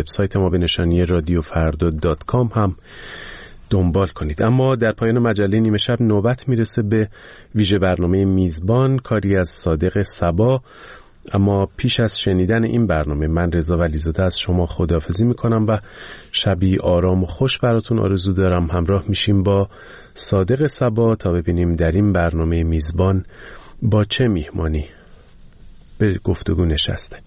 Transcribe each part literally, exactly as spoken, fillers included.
وبسایت ما به نشانی رادیو فردا دات کام هم دنبال کنید. اما در پایان مجله نیمه شب نوبت میرسه به ویژه برنامه میزبان، کاری از صادق صبا. اما پیش از شنیدن این برنامه من رضا ولیزاده از شما خداحافظی میکنم و شبی آرام و خوش براتون آرزو دارم. همراه میشیم با صادق صبا تا ببینیم در این برنامه میزبان با چه میهمانی به گفتگو نشسته.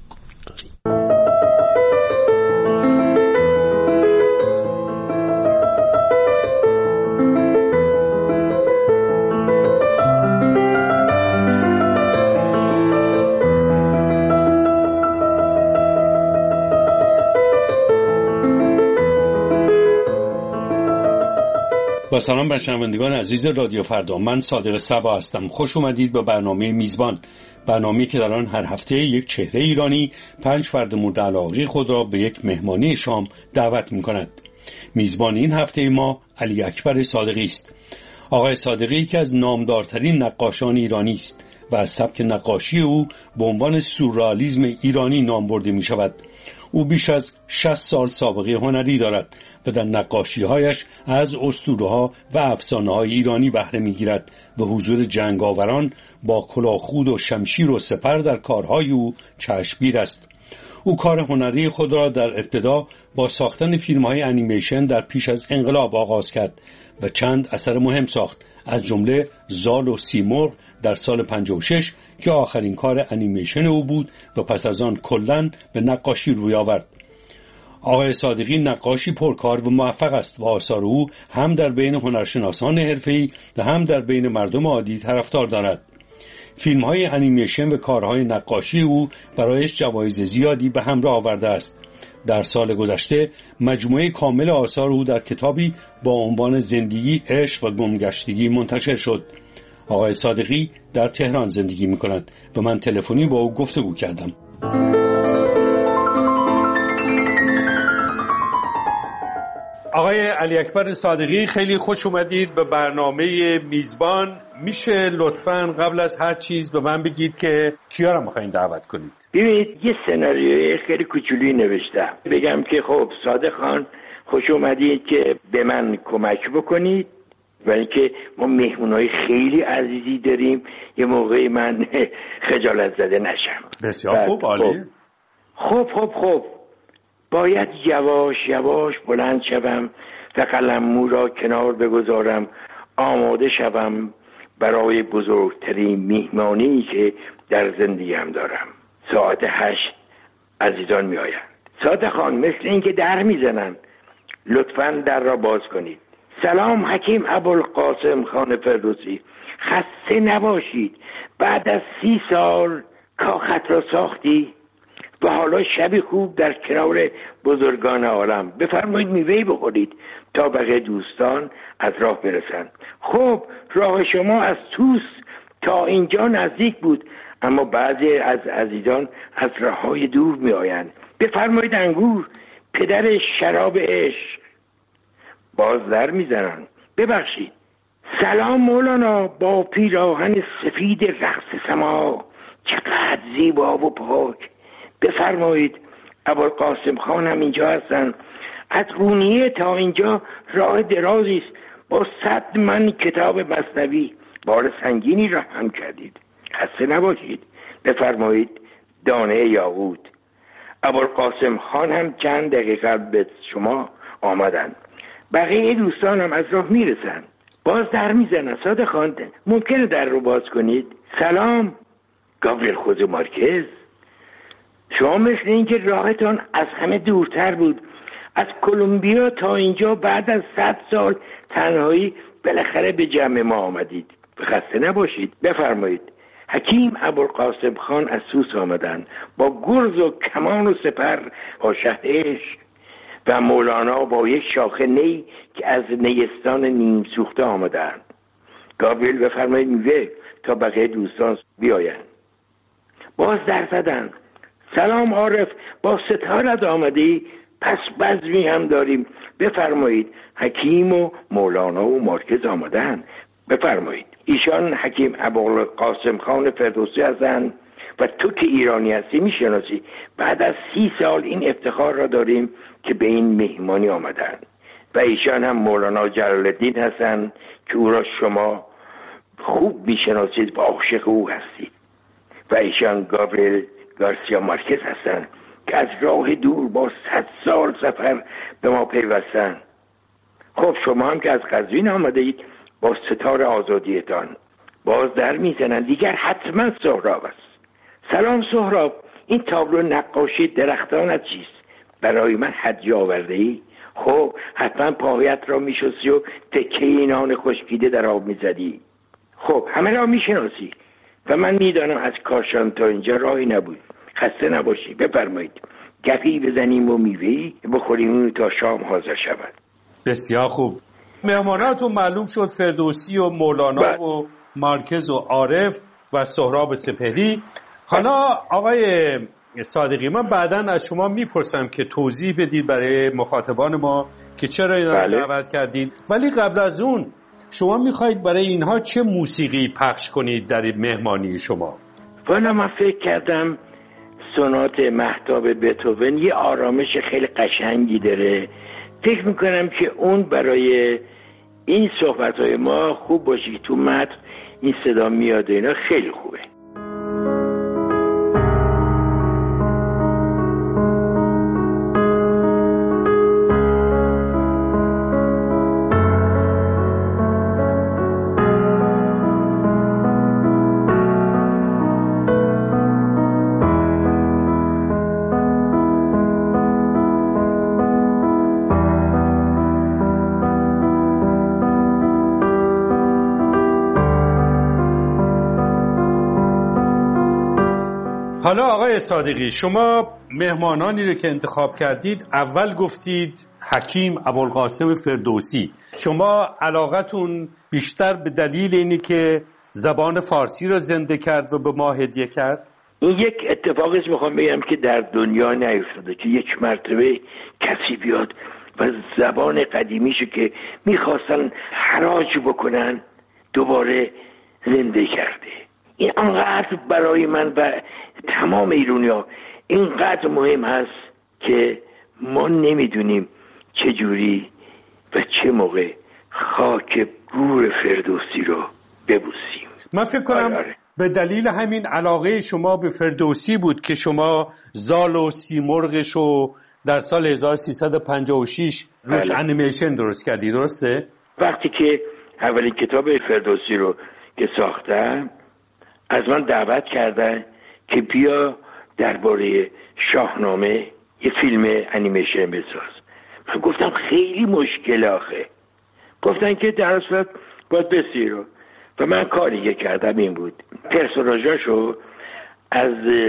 با سلام بر شنوندگان عزیز رادیو فردا، من صادق صبا هستم. خوش اومدید به برنامه میزبان، برنامه‌ای که در آن هر هفته یک چهره ایرانی پنج فرد مورد علاقه خود را به یک مهمانی شام دعوت می‌کند. میزبان این هفته ما علی اکبر صادقی است. آقای صادقی یکی از نامدارترین نقاشان ایرانی است و از سبک نقاشی او به عنوان سورئالیسم ایرانی نام برده می‌شود. او بیش از شصت سال سابقه هنری دارد و در نقاشی‌هایش از اسطوره‌ها و افسانه‌های ایرانی بهره می‌گیرد و حضور جنگاوران با کلاهخود و شمشیر و سپر در کارهای او چشمگیر است. او کار هنری خود را در ابتدا با ساختن فیلم‌های انیمیشن در پیش از انقلاب آغاز کرد و چند اثر مهم ساخت، از جمله زال و سیمرغ در سال پنجاه و شش که آخرین کار انیمیشن او بود و پس از آن کلاً به نقاشی روی آورد. آقای صادقی نقاشی پرکار و موفق است و آثار او هم در بین هنرشناسان حرفه‌ای و هم در بین مردم عادی طرفدار دارد. فیلم‌های انیمیشن و کارهای نقاشی او برایش جوایز زیادی به همراه آورده است. در سال گذشته مجموعه کامل آثار او در کتابی با عنوان زندگی، عشق و گمگشتگی منتشر شد. آقای صادقی در تهران زندگی می‌کند و من تلفنی با او گفتگو کردم. آقای علی اکبر صادقی، خیلی خوش اومدید به برنامه میزبان. میشه لطفاً قبل از هر چیز به من بگید که کیا رو می‌خواید دعوت کنید؟ ببینید، یه سناریوی خیلی کوچولی نوشتم. بگم که خب صادق خان خوش اومدید که به من کمک بکنید، ولی که ما مهمونای خیلی عزیزی داریم، یه موقعی من خجالت زده نشم. بسیار خوب، عالی. خب خب خب باید یواش یواش بلند شوم و قلممو را کنار بگذارم، آماده شوم برای بزرگترین میهمانی که در زندگیم دارم. ساعت هشت عزیزان می آیند. صادق خان، مثل این که در میزنن، لطفاً در را باز کنید. سلام حکیم ابوالقاسم خان فردوسی، خسته نباشید. بعد از سی سال کاخت را ساختی و حالا شبی خوب در کنار بزرگان عالم. بفرمایید میوه‌ای بخورید تا بقیه دوستان از راه برسند. خب راه شما از توس تا اینجا نزدیک بود، اما بعضی از عزیزان از راه‌های دور می آیند. بفرمایید انگور، پدر شراب عشق. باز در میزنن. ببخشید. سلام مولانا، با پیراهن سفید رقص سما، چقدر زیبا و پاک. بفرمایید. ابوالقاسم خان هم اینجا هستن. از قونیه تا اینجا راه درازی است، با صد من کتاب مثنوی. بار سنگینی را هم کردید، خسته نباشید. بفرمایید. دانه یاقوت. ابوالقاسم خان هم چند دقیقه به شما آمدن. بقیه دوستان هم از راه میرسن. باز در میزنن. صادق خان، ممکنه در رو باز کنید؟ سلام. گابریل خوزه مارکز، شما مثل این که راهتان از همه دورتر بود. از کلمبیا تا اینجا بعد از صد سال تنهایی بالاخره به جمع ما آمدید. خسته نباشید. بفرمایید. حکیم ابوالقاسم خان از سوس آمدن با گرز و کمان و سپر با شهد عشق، و مولانا با یک شاخه نی که از نیستان نیم سوخته آمدن. گابریل بفرمایید میوه تا بقیه دوستان بیاین. باز در زدن. سلام عارف، با ستارت آمدی؟ پس بزمی هم داریم. بفرمایید. حکیم و مولانا و مارکز آمدن. بفرمایید. ایشان حکیم ابوالقاسم خان فردوسی هستند و تو که ایرانی هستی میشناسی. بعد از سی سال این افتخار را داریم که به این مهمانی آمدن و ایشان هم مولانا جلال الدین هستند که او را شما خوب میشناسید و عاشق او هستید و ایشان گابریل گارسیا مارکز هستند که از راه دور با صد سال سفر به ما پیوستن. خب شما هم که از قزوین آمده اید با ستار آزادیتان باز در میزنن، دیگر حتما سهراب است. سلام سهراب، این تابلو نقاشی درختانت چیست؟ برای من هدیه آورده ای؟ خب حتما پاهایت را میشستی و تکه نان خشکیده در آب میزدی. خب همه را میشناسی و من میدانم از کاشان تا اینجا راهی نبود. خسته نباشی، بفرمایید گپی بزنیم و میوهی بخوریم تا شام حاضر شود. بسیار خوب. مهماناتون معلوم شد فردوسی و مولانا بله. و مارکز و عارف و سهراب سپهری. حالا آقای صادقی، من بعداً از شما میپرسم که توضیح بدید برای مخاطبان ما که چرا اینا رو دعوت کردید، ولی قبل از اون شما میخواید برای اینها چه موسیقی پخش کنید در مهمانی شما؟ والا من فکر کردم سونات مهتاب بتهوون یه آرامش خیلی قشنگی داره، فکر میکنم که اون برای این صحبتهای ما خوب باشه که تو متن این صدا میاد و اینا خیلی خوبه. حالا آقای صادقی، شما مهمانانی رو که انتخاب کردید اول گفتید حکیم ابوالقاسم فردوسی. شما علاقتون بیشتر به دلیل اینی که زبان فارسی رو زنده کرد و به ما هدیه کرد؟ این یک اتفاقی است میخوام بگم که در دنیا نیفتاده که یک مرتبه کسی بیاد و زبان قدیمیشو که میخواستن حراج بکنن دوباره زنده کرده. این انقدر برای من و تمام ایرانی‌ها اینقدر مهم هست که ما نمیدونیم چجوری و چه موقع خاک گور فردوسی رو ببوسیم. من فکر کنم آره آره. به دلیل همین علاقه شما به فردوسی بود که شما زال و سیمرغش رو در سال هزار و سیصد و پنجاه و شش روش انیمیشن درست کردی، درسته؟ وقتی که اولین کتاب فردوسی رو که ساختم از من دعوت کردن که بیا درباره شاهنامه یه فیلم انیمیشن بساز. من گفتم خیلی مشکل آخه. گفتن که در اصل باید بسیرو و من کاری که کردم این بود پرسوناژاشو از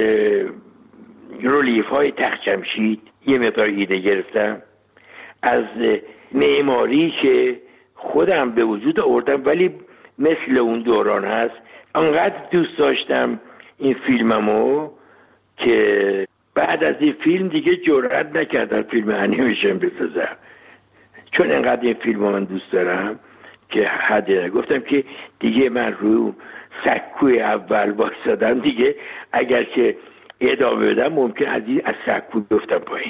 رلیف های تخت جمشید یه مقدار ایده گرفتم، از معماری که خودم به وجود آوردم ولی مثل اون دوران هست. انقدر دوست داشتم این فیلممو که بعد از این فیلم دیگه جرئت نکردم فیلم انیمیشن بسازم، چون انقدر این فیلمو من دوست دارم که حد گفتم که دیگه من رو سکوی اول وایسادم، دیگه اگر که ادامه بدم ممکن از این از سکو بیفتم پایین.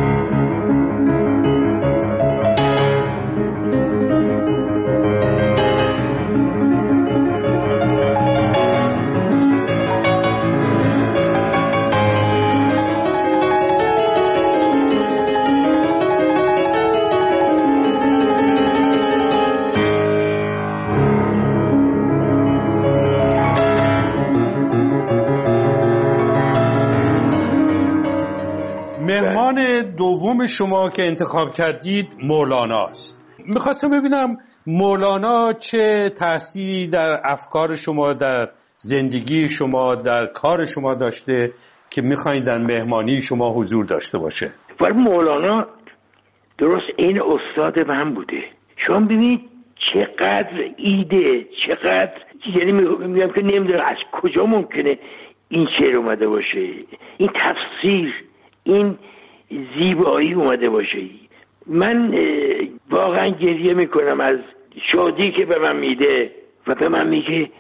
مهمان دوم شما که انتخاب کردید مولاناست. میخواستم ببینم مولانا چه تأثیری در افکار شما، در زندگی شما، در کار شما داشته که میخواین در مهمانی شما حضور داشته باشه. ولی مولانا درست این استاد من بوده. شما ببینید چقدر ایده، چقدر، یعنی میگم که نمیدونم از کجا ممکنه این شعر اومده باشه، این تفسیر، این زیبایی اومده باشه. من واقعا گریه میکنم از شادی که به من میده و به من میگه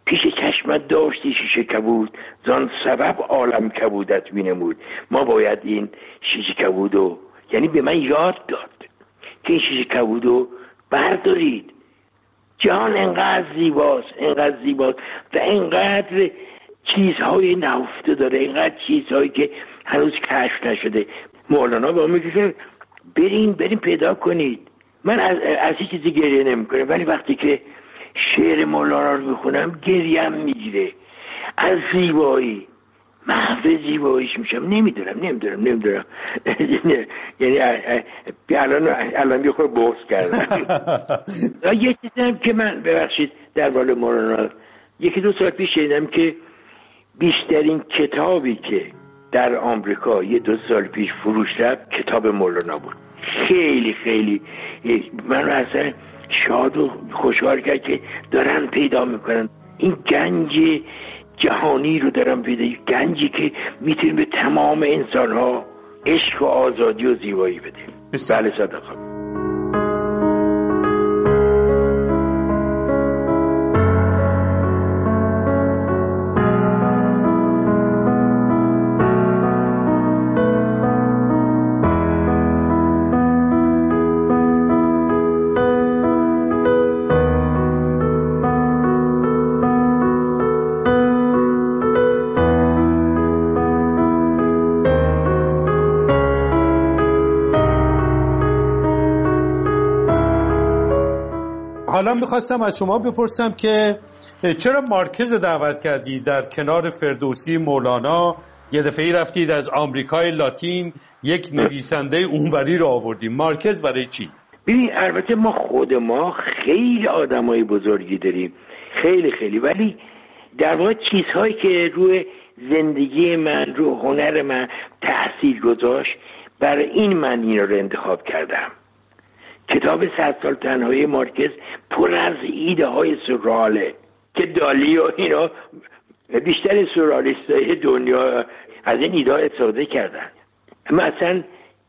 پیش چشمت داشتی شیشه کبود، زان سبب عالم کبودت بینمود. ما باید این شیشه کبودو، یعنی به من یاد داد که این شیشه کبودو بردارید. جهان انقدر زیباست، انقدر زیباست و انقدر چیزهای نهفته داره، انقدر چیزهایی که هنوز کشف نشده. مولانا با میگه که بریم بریم پیدا کنید. من از از هیچ چیزی گریه نمیکنم، ولی وقتی که شعر مولانا رو میخونم گریم میگیره از زیبایی، محو زیباییش میشم. نمیدونم نمیدونم نمیدونم یعنی الان الان یه خورده بغض کردم. یه چیزی هم که من ببخشید در مورد مولانا یکی دو سال پیش شنیدم که بیشترین کتابی که در آمریکا یه دو سال پیش فروش رفت کتاب مولانا بود. خیلی خیلی من اصلا شاد و خوشحال کرد که دارن پیدا میکنن این گنج جهانی رو، دارن پیدا، گنجی که میتونه به تمام انسان ها عشق و آزادی و زیبایی بده. بله صدقا. حالا میخواستم از شما بپرسم که چرا مارکز دعوت کردید در کنار فردوسی مولانا؟ یه دفعه رفتید از آمریکای لاتین یک نویسنده اونوری رو آوردیم. مارکز برای چی؟ ببین البته ما خود ما خیلی آدمای بزرگی داریم، خیلی خیلی، ولی در واقع چیزهایی که روی زندگی من، روی هنر من تأثیر گذاشت، برای این من این رو انتخاب کردم. کتاب صد سال تنهایی مارکز پر از ایده های سورئاله که دالی و اینا بیشتر سورئالیستای دنیا از این ایده ها استفاده کردن. مثلا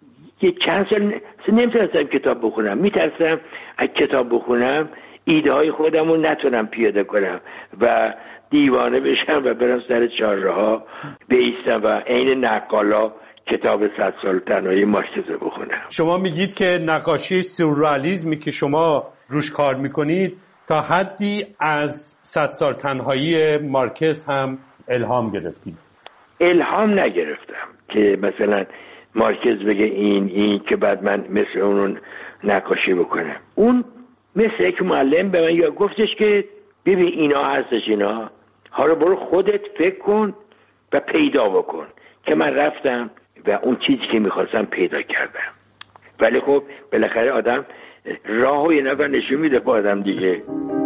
یه چند سال نمیتونستم کتاب بخونم، میترسم اگه کتاب بخونم ایده های خودم رو نتونم پیاده کنم و دیوانه بشم و برم سر چهارراه بیستم و عین نقالا کتاب صد سال تنهایی مارکز بخونم. شما میگید که نقاشی سورئالیسمی که شما روش کار میکنید تا حدی از صد سال تنهایی مارکز هم الهام گرفتید؟ الهام نگرفتم که مثلا مارکز بگه این این که بعد من مثل اون نقاشی بکنم. اون مثل یک معلم به من یا گفتش که ببین اینا هستش، اینا حالا برو خودت فکر کن و پیدا بکن. که من رفتم و اون چیزی که میخواستم پیدا کردم. ولی خب بالاخره آدم راه و اینا رو نشون میده با آدم دیگه.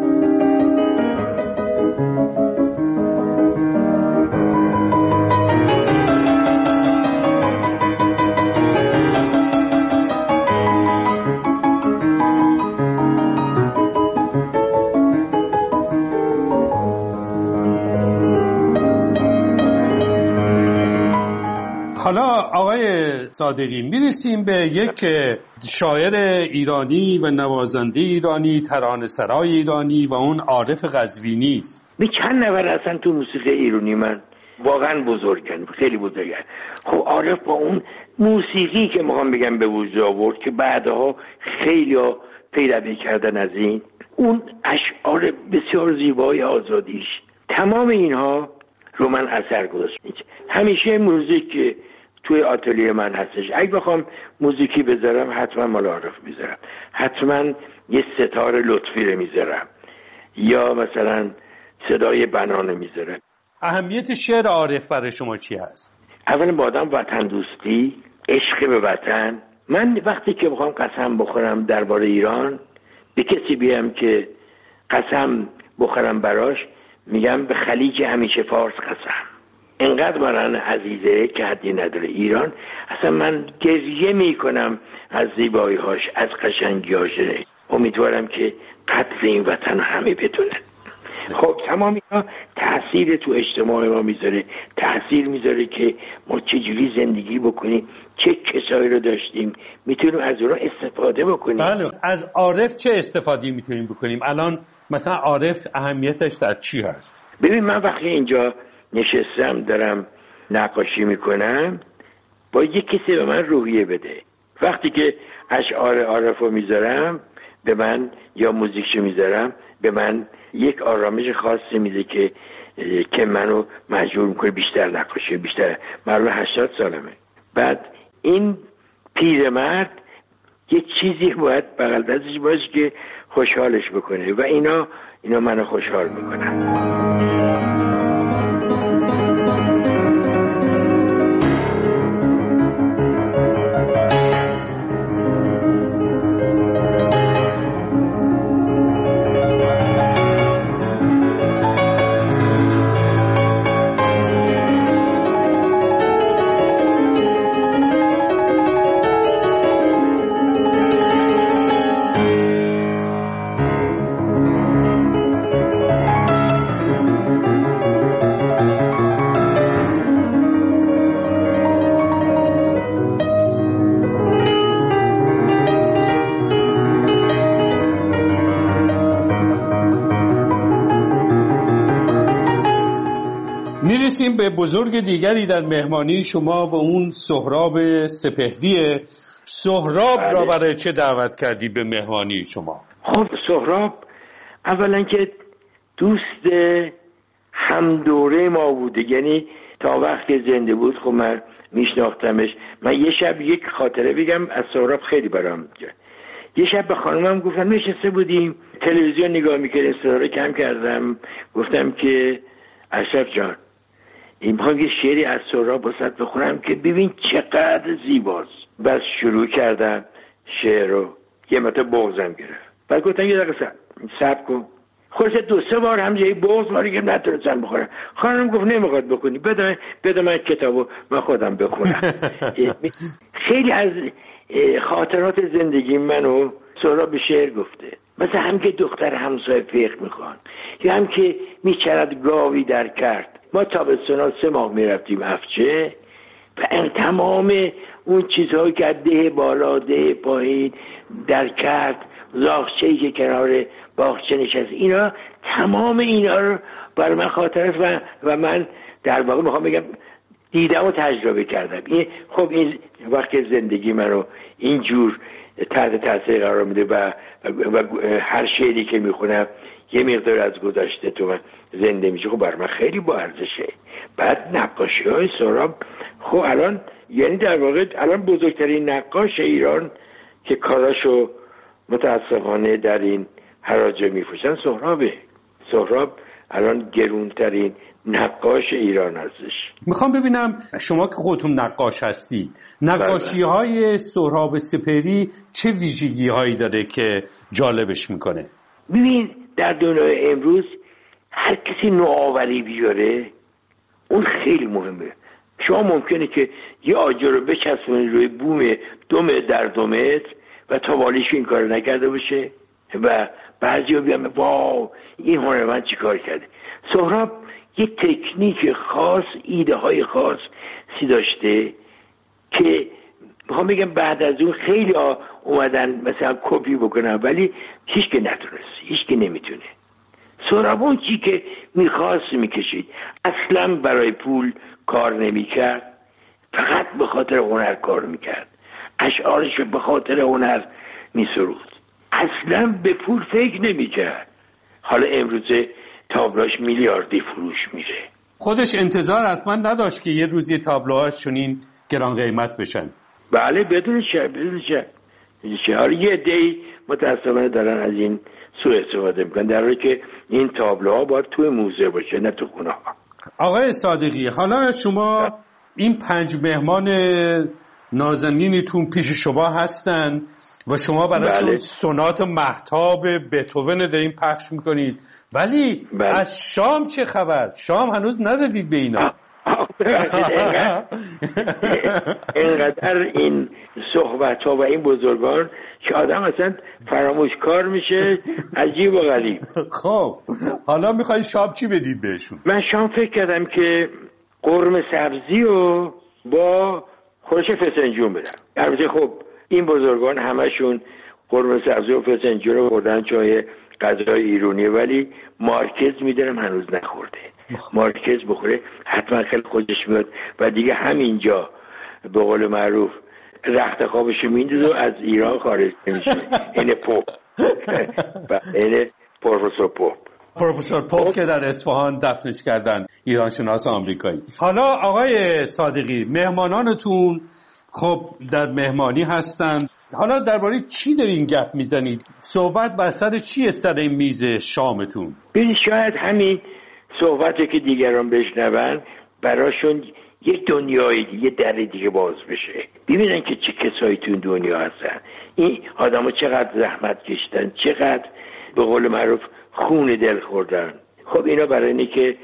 حالا آقای صادقی میرسیم به یک شاعر ایرانی و نوازنده ایرانی، ترانه‌سرای ایرانی و اون عارف قزوینی است. می چند نفر اصلا تو موسیقی ایرانی من واقعا بزرگن، خیلی بزرگن. خب عارف با اون موسیقی که میخوام بگم به وجود آورد که بعدها خیلی ها پیروی کردن از این، اون اشعار بسیار زیبای آزادیش، تمام اینها رو من اثر گذاشت. همیشه موزیک توی آتلیه من هستش. اگه بخوام موزیکی بذارم حتما مال عارف میذارم، حتما یه ستاره لطفی رو میذارم یا مثلا صدای بنانه میذارم. اهمیت شعر عارف برای شما چی هست؟ اولا با آدم وطن دوستی، عشق به وطن. من وقتی که بخوام قسم بخورم درباره ایران، به کسی بیام که قسم بخورم براش، میگم به خلیج همیشه فارس قسم. انقدر برای عزیزه که حدی نداره ایران. اصلا من گریه میکنم از زیبایی هاش، از قشنگی هاش. امیدوارم که قدر این وطن همه بدونن. خب تمام اینا تاثیر تو اجتماع ما میذاره، تاثیر میذاره که ما چجوری زندگی بکنیم، چه کسایی رو داشتیم میتونیم از اونها استفاده بکنیم. بله. از عارف چه استفاده میتونیم بکنیم؟ الان مثلا عارف اهمیتش در چی هست؟ ببین من وقتی اینجا نشستم دارم نقاشی میکنم، با یک کسی به من روحیه بده. وقتی که اشعار عارف رو میذارم به من یا موزیکشو میذارم به من یک آرامش خاصی میده که که منو مجبور میکنه بیشتر نقاشی بیشتر. من هشتاد سالمه. بعد این پیرمرد یه چیزی باید بغل دستش باشه که خوشحالش بکنه و اینا اینا منو خوشحال میکنن. میرسیم به بزرگ دیگری در مهمانی شما و اون سهراب سپهریه. سهراب بله. را برای چه دعوت کردی به مهمانی شما؟ خب سهراب اولا که دوست هم دوره ما بوده، یعنی تا وقتی زنده بود خب من میشناختمش. من یه شب یک خاطره بگم از سهراب خیلی برام کرد. یه شب به خانمم گفتم نشسته بودیم تلویزیون نگاه میکردیم، صدا رو کم کردم گفتم که اشرف جان این میخوام یه شعری از سهراب واسط بخونم که ببین چقدر زیباست. بس شروع کردم شعر رو، یه متا بغضم گرفت. بعد گفتم یه دقیقه صبر کن. خودش دو سه بار هم جایی بغض ماری که نتونستم بخورم. خانم گفت نمیخواد بکنی، بده بده من کتابو من خودم بخونم. خیلی از خاطرات زندگی منو سهراب به شعر گفته. مثلا هم که دختر همسایه فقه میخوان، یا هم که میچرد گاوی در کرد. ما تابستونا سه ماه میرفتیم افچه و این تمام اون چیزهایی که ده بالا ده پایین در کرد، زاغچه‌ای که کنار باغچه نشست، اینا تمام اینا رو برای من خاطره و و من در واقع میخوام بگم دیدم و تجربه کردم. این خب این وقت زندگی من رو اینجور تحت تاثیر قرار میده و, و, و هر شعری که میخونم یه مقدار از گذشته تو من زنده میشه. خب برای من خیلی با ارزشه. بعد نقاشی های سهراب خب الان یعنی در واقع الان بزرگترین نقاش ایران که کاراشو متاسفانه در این حراجه میفروشن سهرابه. سهراب الان گرونترین نقاش ایران هستش. میخوام ببینم شما که خودتون نقاش هستی، نقاشی های سهراب سپهری چه ویژگی هایی داره که جالبش میکنه؟ ببین در دنیای امروز هر کسی نوآوری بیاره اون خیلی مهمه. شما ممکنه که یه آجر رو بچسبونید روی بوم دو متر در دو متر و تابالیش این کار نکرده باشه و بعضی ها بیان واو این هنرمند چی کار کرده. سهراب یه تکنیک خاص، ایده های خاص سی داشته که میخوام بگم بعد از اون خیلی ها اومدن مثلا کپی بکنن ولی هیچ که نتونست، هیچ که نمیتونه. سهراب اون چی که میخواست میکشید، اصلا برای پول کار نمیکرد، فقط به خاطر هنر کار میکرد، اشعارش به خاطر هنر میسرود، اصلا به پول فکر نمیکرد. حالا امروزه تابلوش میلیاردی فروش میره. خودش انتظار حتما نداشت که یه روزی تابلوهاش چنین گران قیمت بشن. بله بدون شک بدون شک. حالا یه دی متاسفانه دارن از این سوء استفاده میکنن، در حالی که این تابلوها باید توی موزه باشه نه تو خونه ها. آقای صادقی حالا شما این پنج مهمان نازنینتون پیش شما هستن و شما براشون بله. سونات مهتاب بتهوون دارین پخش میکنید، ولی بله. از شام چه خبر؟ شام هنوز ندادید به اینا. اینقدر این صحبت ها و این بزرگان که آدم اصلا فراموشکار میشه. عجیب و غریب. خب حالا میخوای شام چی بدید بهشون؟ من شام فکر کردم که قرمه سبزی و با خورش فسنجون بدم. البته خب این بزرگان همشون قرمه سبزی و فسنجون رو خوردن، چای غذای ایرانی، ولی مارکز میدارم هنوز نخورده. مارکز بخوره حتما خیلی خوشش میاد و دیگه همینجا به قول معروف رخت خوابشو میندازه و از ایران خارج نمیشه. این پاپ این پروفسور پاپ پروفسور پاپ که در اصفهان دفنش کردن، ایران شناس آمریکایی. حالا آقای صادقی، مهمانانتون خب در مهمانی هستن، حالا درباره چی دارین گپ میزنید؟ صحبت بر سر چی سر این میز شامتون؟ ببین شاید همین صحبتی که دیگران بشنون براشون یه دنیای دیگه، در دیگه باز بشه، ببینن که چه کسایی تو این دنیا هستن، این آدم‌ها چقدر زحمت کشیدن، چقدر به قول معروف خون دل خوردن. خب اینا برای اینه که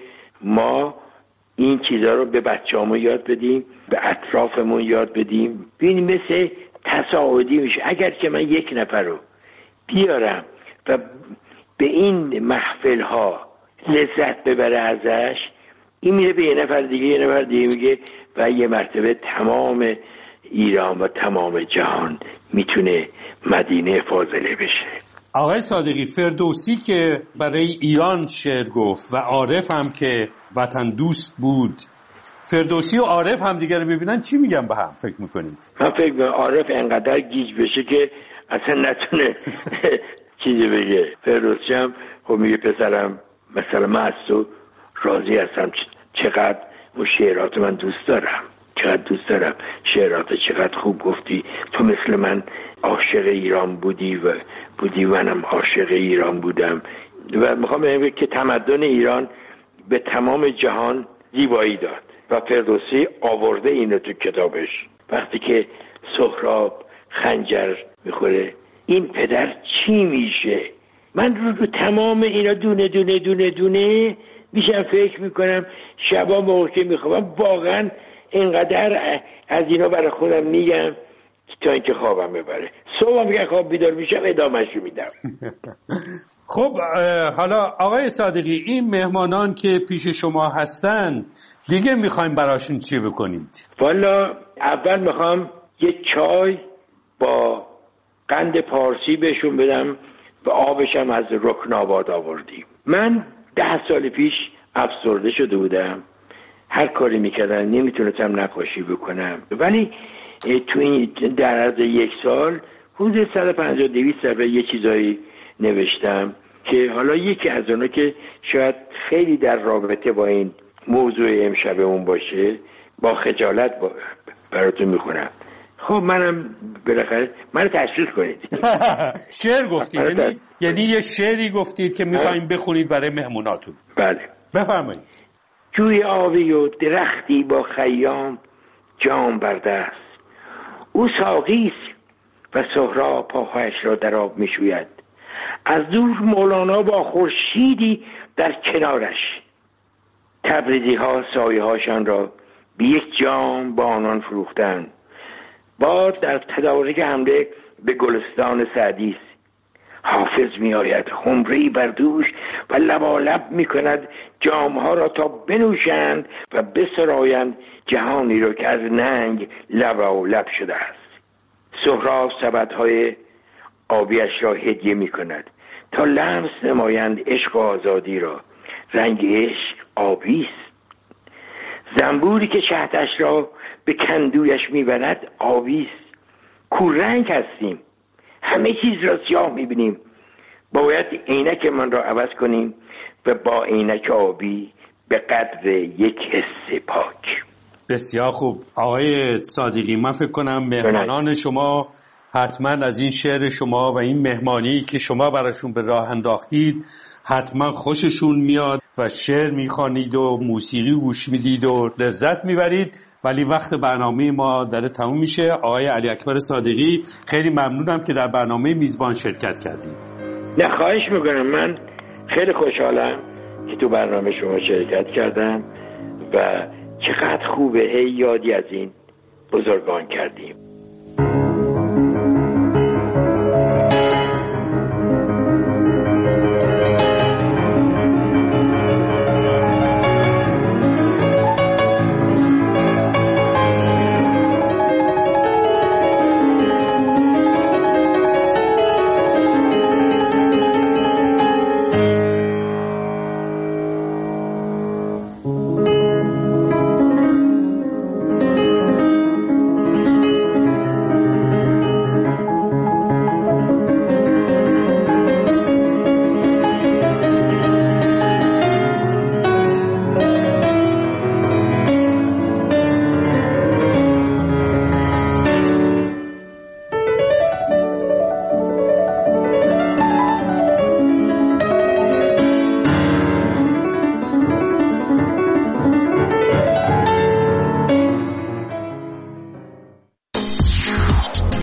ما این چیزا رو به بچه‌هامون یاد بدیم، به اطرافمون یاد بدیم. ببین مثل تصاعدی میشه. اگر که من یک نفر رو بیارم و به این محفل ها لذت ببره ازش، این میره به یه نفر دیگه، یه نفر دیگه میگه و یه مرتبه تمام ایران و تمام جهان میتونه مدینه فاضله بشه. آقای صادقی، فردوسی که برای ایران شعر گفت و عارف هم که وطن دوست بود، فردوسی و عارف هم دیگه رو ببینن چی میگن به هم فکر میکنید؟ من فکر میکنم عارف انقدر گیج بشه که اصلا نتونه چیزی بگه. فردوسی هم خب میگه پسرم مثلا من از تو راضی هستم، چقدر اون شعرات من دوست دارم، چقدر دوست دارم شعرات، چقدر خوب گفتی، تو مثل من عاشق ایران بودی و بودی منم عاشق ایران بودم. و میخوام بگم که تمدن ایران به تمام جهان زیبایی داد و فردوسی آورده اینو تو کتابش. وقتی که سهراب خنجر میخوره این پدر چی میشه؟ من رو, رو تمام اینا دونه دونه دونه دونه میشم فکر میکنم. شبا موقع که میخوام واقعا اینقدر از اینا برای خودم میگم تا اینکه خوابم ببره. صبح میگه خواب بیدار میشم ادامهش رو میدم. خب حالا آقای صادقی، این مهمانان که پیش شما هستن دیگه میخوایم براشون چی بکنید؟ والا اول میخوام یه چای با قند پارسی بهشون بدم و آبشم از رکناباد آوردیم. من ده سال پیش افسرده شده بودم، هر کاری میکردم نمیتونستم نقاشی بکنم، ولی تو این در عرض یک سال حدود صد و پنجاه دویست صفحه یه چیزایی نوشتم که حالا یکی از اونا که شاید خیلی در رابطه با این موضوع امشبمون باشه با خجالت با براتون میخونم. خب منم بالاخره منو تشویق کنید. شعر گفتید یعنی یعنی یه شعری گفتید که میخوایم بخونید برای مهموناتون؟ بله بفرمایید. جوی آبی و درختی با خیام جام بر دست، او ساقی است و سهراب پاهایش را در آب میشوید، از دور مولانا با خورشیدی در کنارش، تبریزی ها سایه هاشان را به یک جام با آنان فروختن. باد در تدارک حمله به گلستان سعدی است، حافظ می آید خمری بر دوش و لبالب می کند جامها را تا بنوشند و بسرایند جهانی را که از ننگ لبالب شده است. سهراب سبدهای آبیش را هدیه می کند تا لمس نمایند عشق و آزادی را، رنگ عشق آبی است. زنبوری که شهدش را به کندویش می برد آبی است. کورنگ هستیم، همه چیز را سیاه می بینیم، باید عینک من را عوض کنیم و با عینک آبی به قدر یک حس پاک. بسیار خوب آقای صادقی، من فکر کنم مهمانان شما حتما از این شعر شما و این مهمانی که شما براشون به راه انداختید حتما خوششون میاد و شعر میخوانید و موسیقی گوش میدید و لذت میبرید. ولی وقت برنامه ما داره تموم میشه. آقای علی اکبر صادقی، خیلی ممنونم که در برنامه میزبان شرکت کردید. نه خواهش میکنم، من خیلی خوشحالم که تو برنامه شما شرکت کردم و چقدر خوبه هی یادی از این بزرگان کردیم.